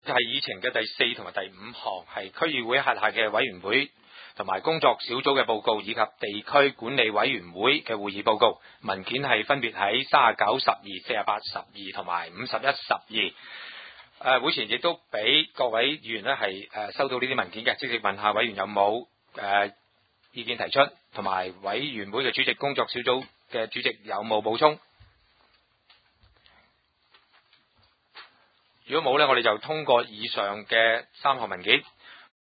係議程嘅第4同埋第5項，係區議會轄下嘅委員會同埋工作小組嘅報告，以及地區管理委員會嘅會議報告。文件係分別喺39、12、48、12同埋51、12。會前亦都俾各位議員呢係收到呢啲文件嘅，即係問下委員有冇意見提出，同埋委員會嘅主席、工作小組嘅主席有冇補充？如果冇呢，我哋就通過以上嘅3項文件。